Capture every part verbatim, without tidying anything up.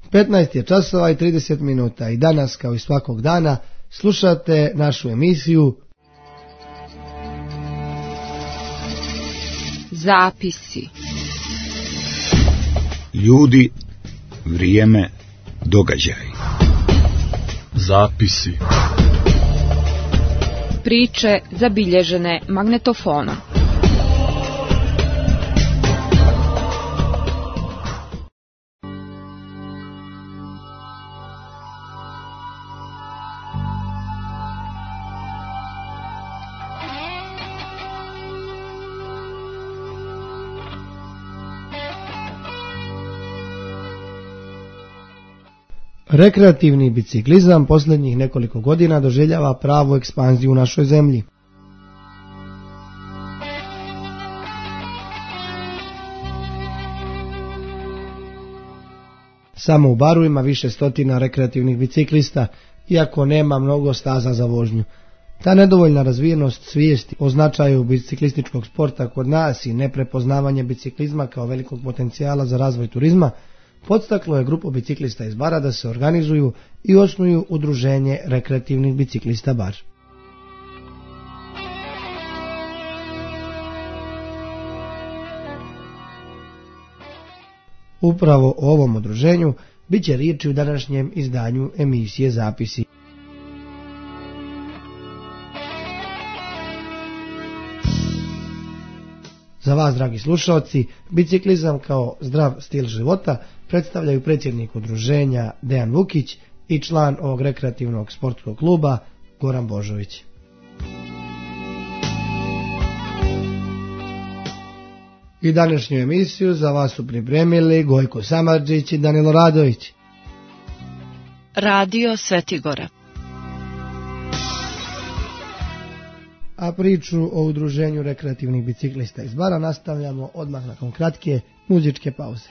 petnaest je časova i trideset minuta i danas, kao i svakog dana, slušate našu emisiju Zapisi. Ljudi, vrijeme, događaj. Zapisi. Priče zabilježene magnetofonom. Rekreativni biciklizam posljednjih nekoliko godina doživljava pravu ekspanziju u našoj zemlji. Samo u Baru ima više stotina rekreativnih biciklista, iako nema mnogo staza za vožnju. Ta nedovoljna razvijenost svijesti o značaju biciklističkog sporta kod nas i neprepoznavanje biciklizma kao velikog potencijala za razvoj turizma podstaklo je grupu biciklista iz Bara da se organizuju i osnuju udruženje rekreativnih biciklista Bar. Upravo o ovom udruženju bit će riječi u današnjem izdanju emisije Zapisi. Za vas, dragi slušalci, biciklizam kao zdrav stil života predstavljaju predsjednik udruženja Dejan Vukić i član ovog rekreativnog sportskog kluba Goran Božović. I današnju emisiju za vas su pripremili Gojko Samardžić i Danilo Radović. Radio Svetigora. A priču o udruženju rekreativnih biciklista iz Bara nastavljamo odmah nakon kratke muzičke pauze.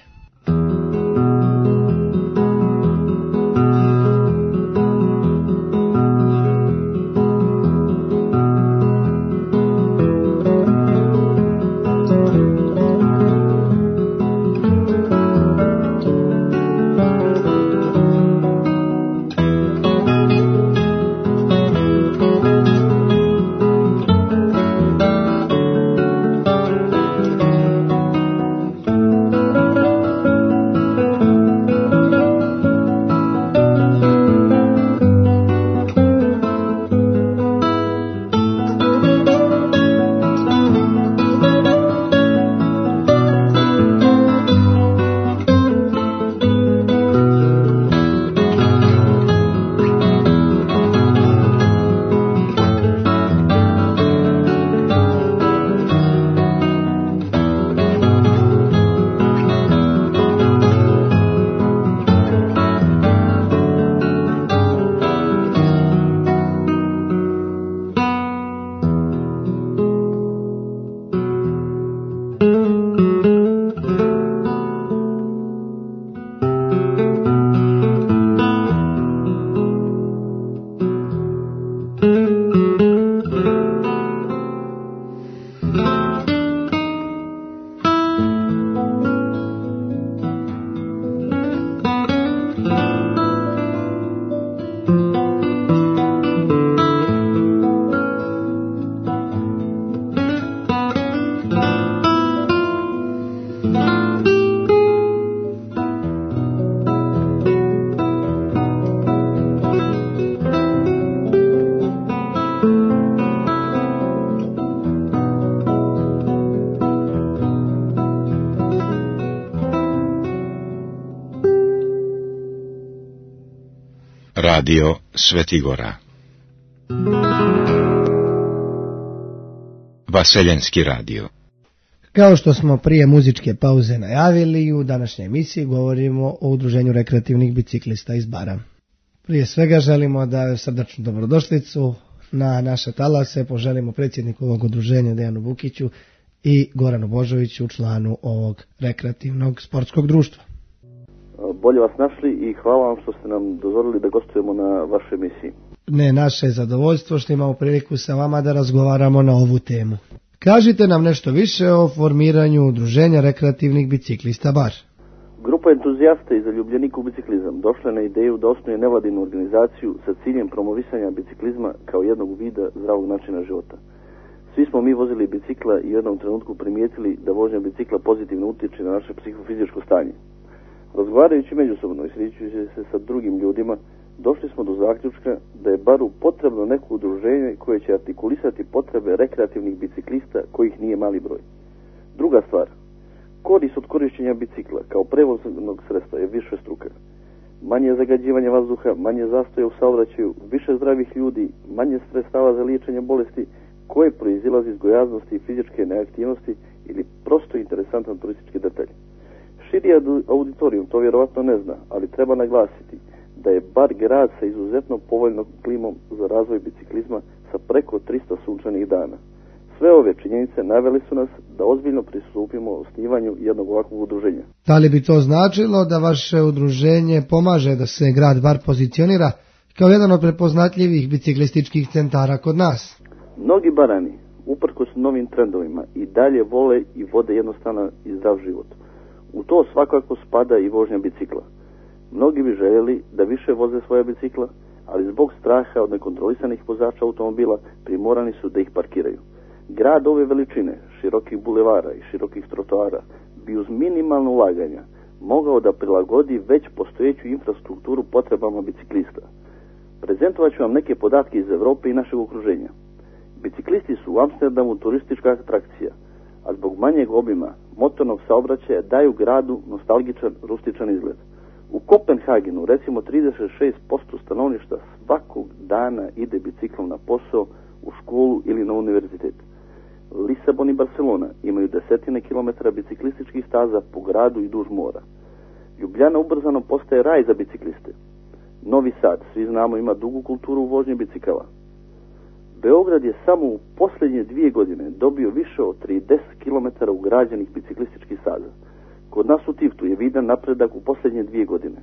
Radio Svetigora. Vaseljenski radio. Kao što smo prije muzičke pauze najavili, u današnjoj emisiji govorimo o udruženju rekreativnih biciklista iz Bara. Prije svega želimo da srdačnu dobrodošlicu na naše talase poželimo predsjedniku ovog udruženja Dejanu Vukiću i Goranu Božoviću, članu ovog rekreativnog sportskog društva. Bolje vas našli i hvala vam što ste nam dozvolili da gostujemo na vašoj emisiji. Ne, naše je zadovoljstvo što imamo priliku sa vama da razgovaramo na ovu temu. Kažite nam nešto više o formiranju udruženja rekreativnih biciklista Bar. Grupa Grupa entuzijasta i zaljubljenika u biciklizam došla na ideju da osnuje nevladinu organizaciju sa ciljem promovisanja biciklizma kao jednog vida zdravog načina života. Svi smo mi vozili bicikla i u jednom trenutku primijetili da vožnja bicikla pozitivno utječe na naše psihofizičko stanje. Razgovarajući međusobno i srećujući se sa drugim ljudima, došli smo do zaključka da je baru potrebno neko udruženje koje će artikulisati potrebe rekreativnih biciklista kojih nije mali broj. Druga stvar, korist od korištenja bicikla kao prevoznog sredstva je više struka. Manje zagađivanja vazduha, manje zastoja u saobraćaju, više zdravih ljudi, manje sredstava za liječenje bolesti koje proizilazi iz gojaznosti i fizičke neaktivnosti ili prosto interesantan turistički detalj. Širi auditorijum to vjerovatno ne zna, ali treba naglasiti da je Bar grad sa izuzetno povoljnom klimom za razvoj biciklizma sa preko trista sunčanih dana. Sve ove činjenice naveli su nas da ozbiljno pristupimo osnivanju jednog ovakvog udruženja. Da li bi to značilo da vaše udruženje pomaže da se grad Bar pozicionira kao jedan od prepoznatljivih biciklističkih centara kod nas? Mnogi barani, uprkos novim trendovima, i dalje vole i vode jednostavan i zdrav život. U to svakako spada i vožnja bicikla. Mnogi bi željeli da više voze svoje bicikla, ali zbog straha od nekontrolisanih vozača automobila primorani su da ih parkiraju. Grad ove veličine, širokih bulevara i širokih trotoara, bi uz minimalno ulaganja mogao da prilagodi već postojeću infrastrukturu potrebama biciklista. Prezentovat ću vam neke podatke iz Europe i našeg okruženja. Biciklisti su u Amsterdamu turistička atrakcija, a zbog manjeg obima motornog saobraćaja daju gradu nostalgičan, rustičan izgled. U Kopenhagenu, recimo, trideset šest posto stanovništva svakog dana ide biciklom na posao, u školu ili na univerzitet. Lisabon i Barcelona imaju desetine kilometara biciklističkih staza po gradu i duž mora. Ljubljana ubrzano postaje raj za bicikliste. Novi Sad, svi znamo, ima dugu kulturu vožnje bicikala. Beograd je samo u posljednje dvije godine dobio više od trideset kilometara ugrađenih biciklističkih staza. Kod nas u Tivtu je vidan napredak u posljednje dvije godine.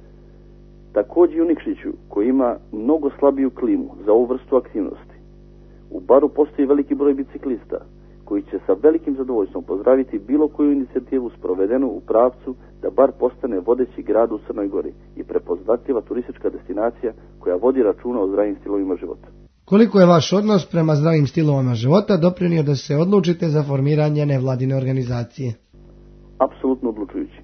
Također i u Nikšiću, koji ima mnogo slabiju klimu za ovu vrstu aktivnosti. U Baru postoji veliki broj biciklista, koji će sa velikim zadovoljstvom pozdraviti bilo koju inicijativu sprovedenu u pravcu da Bar postane vodeći grad u Crnoj Gori i prepoznatljiva turistička destinacija koja vodi računa o zdravim stilovima života. Koliko je vaš odnos prema zdravim stilovima života doprinio da se odlučite za formiranje nevladine organizacije? Apsolutno odlučujući.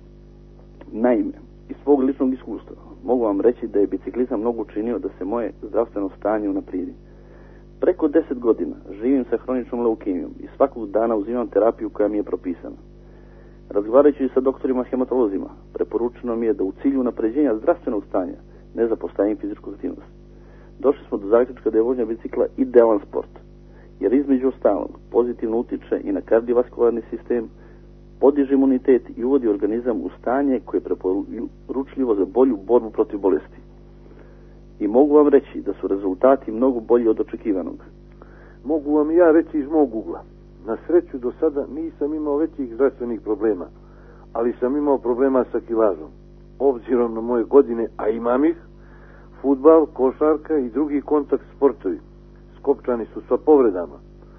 Naime, iz svog ličnog iskustva mogu vam reći da je biciklizam mnogo učinio da se moje zdravstveno stanje unaprijedi. Preko deset godina živim sa hroničnom leukemijom i svakog dana uzimam terapiju koja mi je propisana. Razgovarajući sa doktorima hematolozima, preporučeno mi je da u cilju unapređenja zdravstvenog stanja ne zapostavim fizičku aktivnost. Došli smo do zaključka da je vožnja bicikla idealan sport, jer između ostalog pozitivno utiče i na kardiovaskularni sistem, podiže imunitet i uvodi organizam u stanje koje je preporučljivo za bolju borbu protiv bolesti. I mogu vam reći da su rezultati mnogo bolji od očekivanog. Mogu vam i ja reći iz mog ugla. Na sreću do sada nisam imao većih zdravstvenih problema, ali sam imao problema sa kilažom. Obzirom na moje godine, a imam ih, fudbal, košarka i drugi kontakt sportovi skopčani su sa povredama,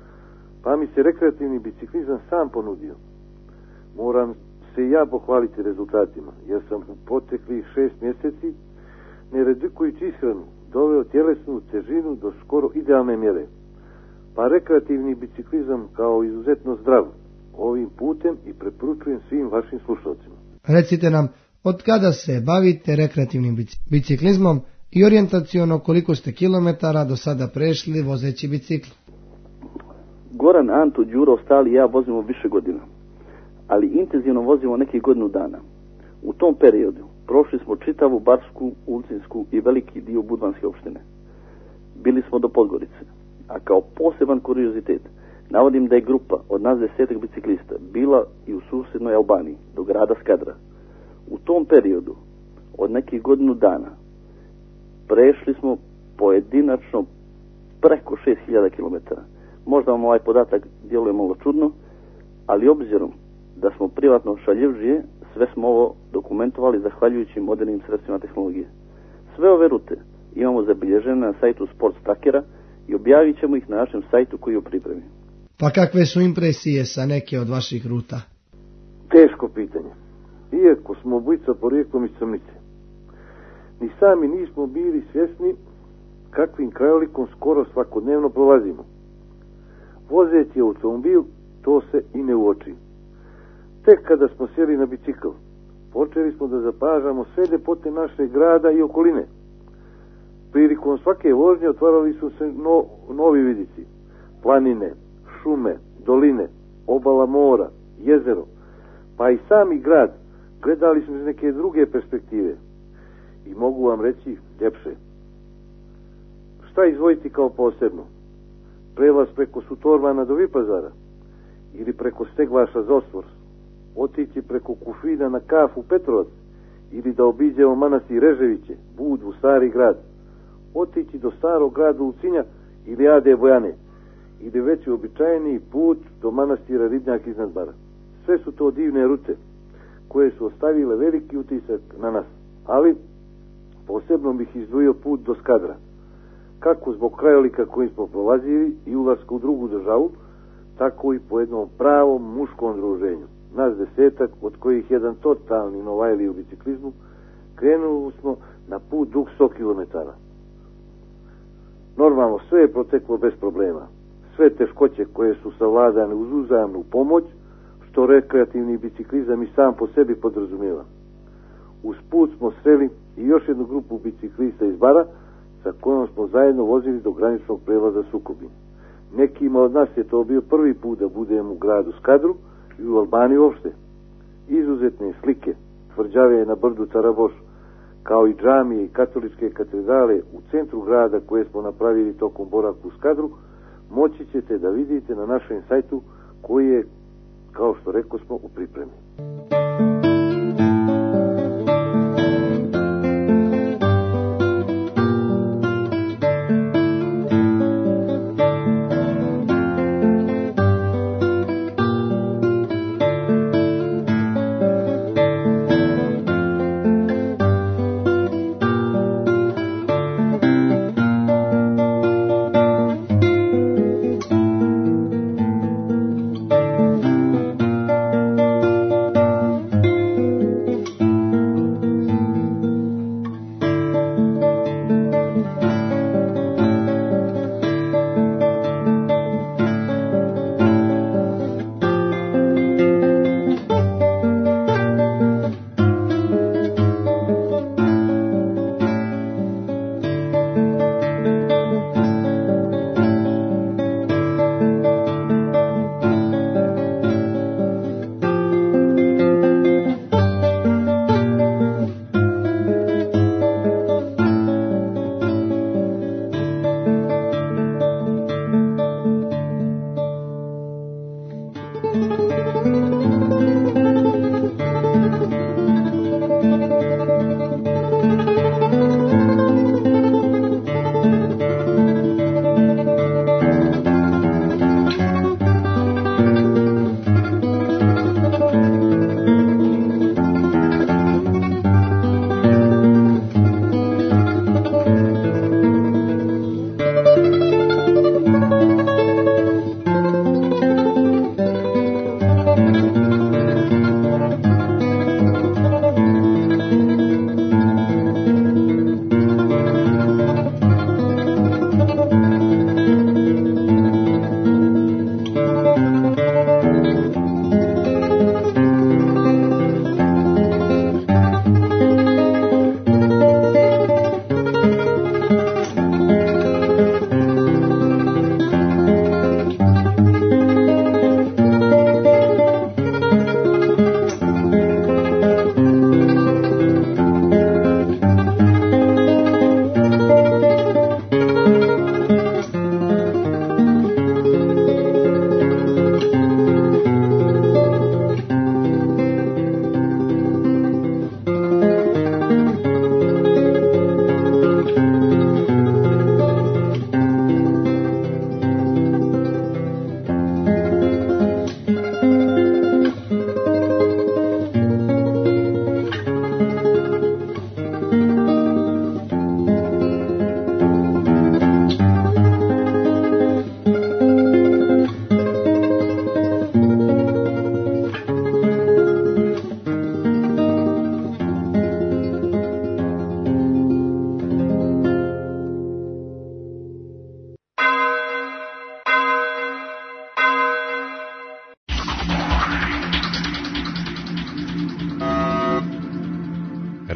pa mi se rekreativni biciklizam sam ponudio. Moram se i ja pohvaliti rezultatima, jer sam u proteklih šest mjeseci, ne redikujući ishranu, doveo tjelesnu težinu do skoro idealne mjere. Pa rekreativni biciklizam kao izuzetno zdrav ovim putem i preporučujem svim vašim slušalcima. Recite nam, od kada se bavite rekreativnim biciklizmom i orijentaciono koliko ste kilometara do sada prešli vozeći bicikl? Goran, Anto, Đuro, ostali i ja vozimo više godina, ali intenzivno vozimo nekih godinu dana. U tom periodu prošli smo čitavu Barsku, Ulcinsku i veliki dio Budvanske opštine. Bili smo do Podgorice, a kao poseban kuriozitet navodim da je grupa od nas desetak biciklista bila i u susjednoj Albaniji, do grada Skadra. U tom periodu, od nekih godinu dana, prešli smo pojedinačno preko šest hiljada kilometara. Možda vam ovaj podatak djeluje malo čudno, ali obzirom da smo privatno šaljivžije, sve smo ovo dokumentovali zahvaljujući modernim sredstvima tehnologije. Sve ove rute imamo zabilježene na sajtu Sports Trackera i objavit ćemo ih na našem sajtu koji je u pripremi. Pa kakve su impresije sa neke od vaših ruta? Teško pitanje. iako smo obojica porijeklom iz Crnice. Ni sami nismo bili svjesni kakvim krajolikom skoro svakodnevno prolazimo. Vozeći automobil, to se i ne uoči. Tek kada smo sjeli na bicikl, počeli smo da zapažamo sve ljepote našeg grada i okoline. Prilikom svake vožnje otvarali su se no, novi vidici, planine, šume, doline, obala mora, jezero, pa i sami grad gledali smo iz neke druge perspektive. I mogu vam reći ljepše. Šta izdvojiti kao posebno? Prelaz preko Sutormana do Vipazara ili preko Steglaša za Osvors, otići preko Kufina na kafu Petrovac ili da obiđemo manastir Reževiće, Budvu, Stari grad, otići do starog grada Lucinja ili Ade Bojane ili već uobičajeni put do manastira Ribnjak iznad Bara. Sve su to divne rute koje su ostavile veliki utisak na nas, ali posebno bih izdvojio put do Skadra, kako zbog krajolika kojim smo prolazili i ulaska u drugu državu, tako i po jednom pravom muškom druženju. Nas desetak, od kojih jedan totalni novajli u biciklizmu, krenuli smo na put dug sto kilometara. Normalno, sve je proteklo bez problema. Sve teškoće koje su savladane uz uzajamnu pomoć, što rekreativni biciklizam i sam po sebi podrazumijeva. Uz put smo sreli i još jednu grupu biciklista iz Bara, sa kojom smo zajedno vozili do graničnog prelaza Sukobin. Nekima od nas je to bio prvi put da budemo u gradu Skadru i u Albaniji uopšte. Izuzetne slike, tvrđave na brdu Caraboš, kao i džamije i katoličke katedrale u centru grada koje smo napravili tokom boravka u Skadru, moći ćete da vidite na našem sajtu koji je, kao što rekao smo, u pripremi.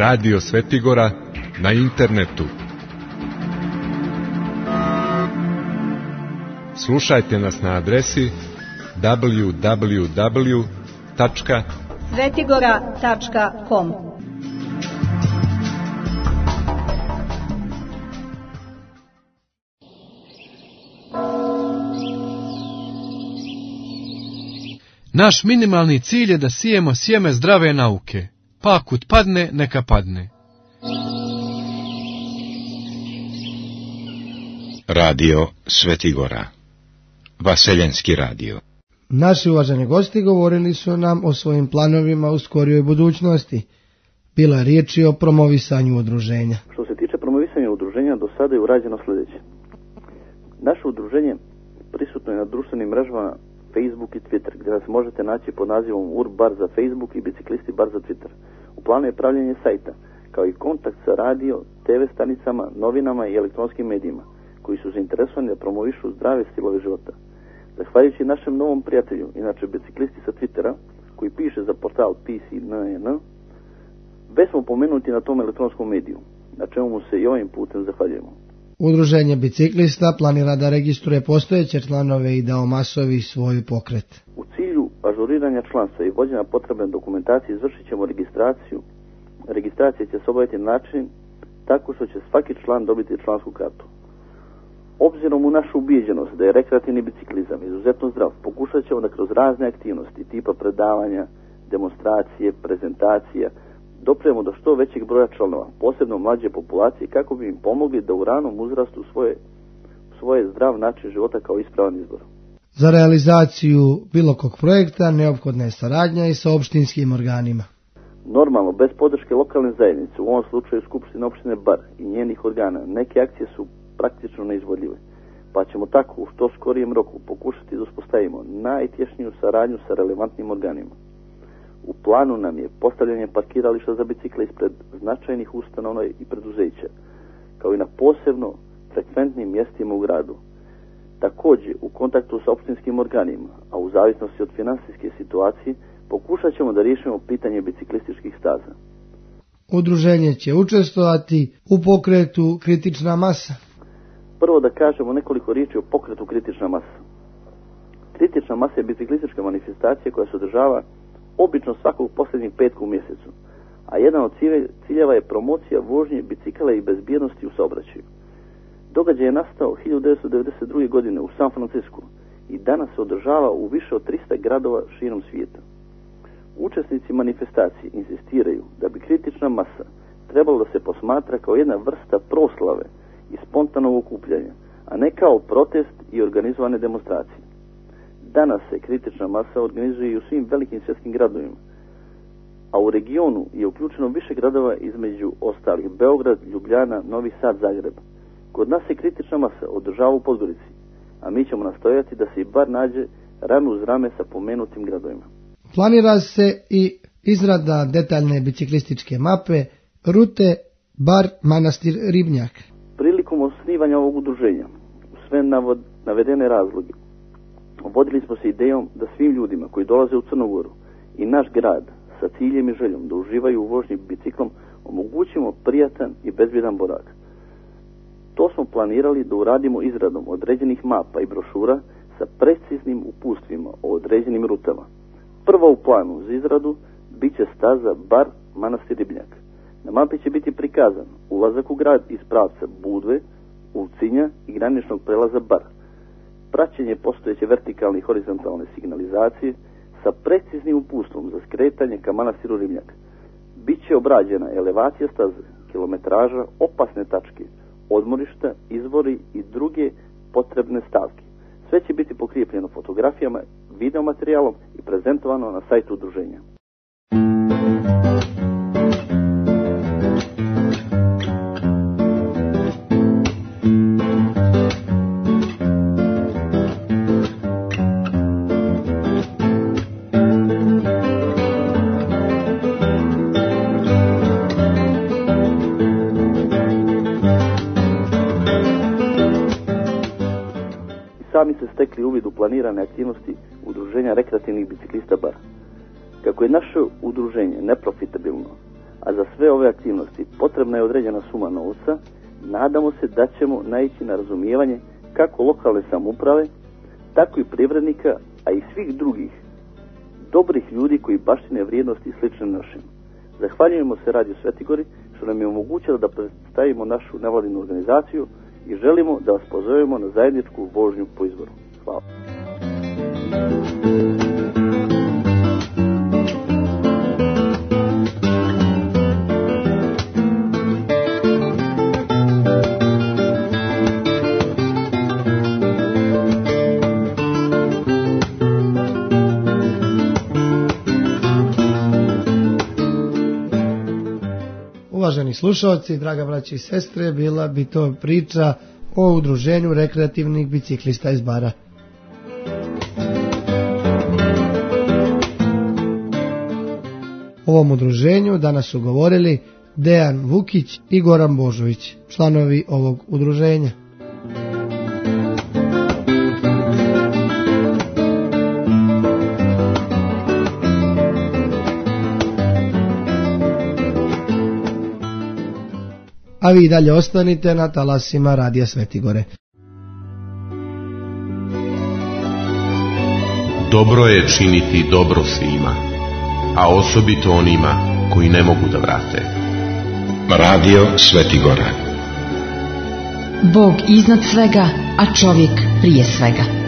Radio Svetigora na internetu. Slušajte nas na adresi w w w tačka svetigora tačka com. Naš minimalni cilj je da sijemo sjeme zdrave nauke, pa kud padne, neka padne. Radio Svetigora. Vaseljenski radio. Naši uvaženi gosti govorili su nam o svojim planovima u skorijoj budućnosti. Bila je riječi o promovisanju udruženja. Što se tiče promovisanja udruženja, do sada je urađeno sljedeće. Naše udruženje prisutno je na društvenim mrežama Facebook i Twitter, gdje nas možete naći pod nazivom U R Bar za Facebook i Biciklisti Bar za Twitter. U planu je pravljenje sajta, kao i kontakt sa radio, te ve stanicama, novinama i elektronskim medijima, koji su zainteresovani da promovišu zdrave stilove života. Zahvaljujući našem novom prijatelju, inače biciklisti sa Twittera, koji piše za portal P C N N, već smo pomenuti na tom elektronskom mediju, na čemu mu se i ovim putem zahvaljujemo. Udruženje biciklista planira da registruje postojeće članove i da omasovi svoj pokret. U cilju ažuriranja članstva i vođenja potrebne dokumentacije izvršit ćemo registraciju. Registracija će se obaviti na način tako što će svaki član dobiti člansku kartu. Obzirom u našu ubijeđenost da je rekreativni biciklizam izuzetno zdrav, pokušat ćemo da kroz razne aktivnosti tipa predavanja, demonstracije, prezentacija, dopremo do što većeg broja članova, posebno mlađe populacije, kako bi im pomogli da u ranom uzrastu svoje, svoje zdrav način života kao ispravan izbor. Za realizaciju bilo kog projekta neophodna je saradnja i sa opštinskim organima. Normalno, bez podrške lokalne zajednice, u ovom slučaju Skupštine opštine Bar i njenih organa, neke akcije su praktično neizvodljive, pa ćemo tako u što skorijem roku pokušati da uspostavimo najtješniju saradnju sa relevantnim organima. U planu nam je postavljanje parkirališta za bicikle ispred značajnih ustanova i preduzeća, kao i na posebno frekventnim mjestima u gradu. Također, u kontaktu sa opštinskim organima, a u zavisnosti od finansijske situacije, pokušat ćemo da riješimo pitanje biciklističkih staza. Udruženje će učestvovati u pokretu Kritična masa. Prvo da kažemo nekoliko riječi o pokretu Kritična masa. Kritična masa je biciklistička manifestacija koja se održava obično svakog posljednjeg petka u mjesecu, a jedan od ciljeva je promocija vožnje bicikala i bezbjednosti u saobraćaju. Događaj je nastao hiljadu devetsto devedeset druge. godine u San Francisku i danas se održava u više od trista gradova širom svijeta. Učesnici manifestacije insistiraju da bi kritična masa trebalo da se posmatra kao jedna vrsta proslave i spontanog okupljanja, a ne kao protest i organizovane demonstracije. Danas se kritična masa organizuje i u svim velikim svjetskim gradovima, a u regionu je uključeno više gradova, između ostalih Beograd, Ljubljana, Novi Sad, Zagreb. Kod nas se kritična masa održava u Podgorici, a mi ćemo nastojati da se i bar nađe rame uz rame sa pomenutim gradovima. Planira se i izrada detaljne biciklističke mape rute Bar Manastir Ribnjak. Prilikom osnivanja ovog udruženja, u sve navod, navedene razloge, vodili smo se idejom da svim ljudima koji dolaze u Crnogoru i naš grad sa ciljem i željom da uživaju u vožnji biciklom omogućimo prijatan i bezbjedan boravak. To smo planirali da uradimo izradom određenih mapa i brošura sa preciznim uputstvima o određenim rutama. Prva u planu za izradu bit će staza Bar Manastir Ribnjak. Na mapi će biti prikazan ulazak u grad iz pravca Budve, Ulcinja i graničnog prelaza Bar, praćenje postojeće vertikalne i horizontalne signalizacije sa preciznim uputstvom za skretanje ka Manastiru Ribnjak. Biće obrađena elevacija staze, kilometraža, opasne tačke, odmorišta, izvori i druge potrebne stavke. Sve će biti pokrijepljeno fotografijama, videomaterijalom i prezentovano na sajtu udruženja. Sami se stekli uvid u planirane aktivnosti udruženja rekreativnih biciklista Bar. Kako je naše udruženje neprofitabilno, a za sve ove aktivnosti potrebna je određena suma novca. Nadamo se da ćemo naići na razumijevanje kako lokalne samouprave, tako i privrednika, a i svih drugih dobrih ljudi koji baštine vrijednosti slične našim. Zahvaljujemo se Radio Svetigori što nam je omogućilo da predstavimo našu nevladinu organizaciju i želimo da vas pozovemo na zajedničku vožnju po izboru. Hvala. Uvaženi slušalci, draga braći i sestre, bila bi to priča o udruženju rekreativnih biciklista iz Bara. O ovom udruženju danas su govorili Dejan Vukić i Goran Božović, članovi ovog udruženja. A vi dalje ostanite na talasima Radija Svetigore. Dobro je činiti dobro svima, a osobito onima koji ne mogu da vrate. Radio Svetigora. Bog iznad svega, a čovjek prije svega.